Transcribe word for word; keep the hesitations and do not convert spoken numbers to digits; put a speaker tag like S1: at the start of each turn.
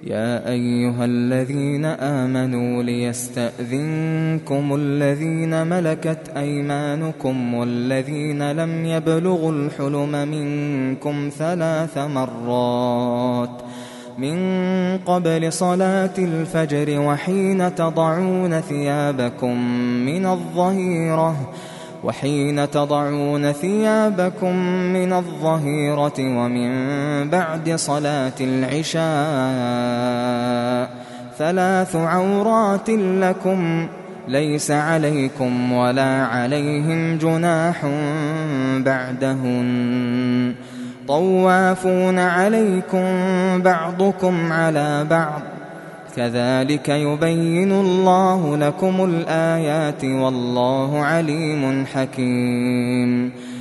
S1: يا أيها الذين آمنوا ليستأذنكم الذين ملكت أيمانكم والذين لم يبلغوا الحلم منكم ثلاث مرات من قبل صلاة الفجر وحين تضعون ثيابكم من الظهيرة وحين تضعون ثيابكم من الظهيرة ومن بعد صلاة العشاء ثلاث عورات لكم ليس عليكم ولا عليهم جناح بعدهن طوافون عليكم بعضكم على بعض كذلك يبين الله لكم الآيات والله عليم حكيم.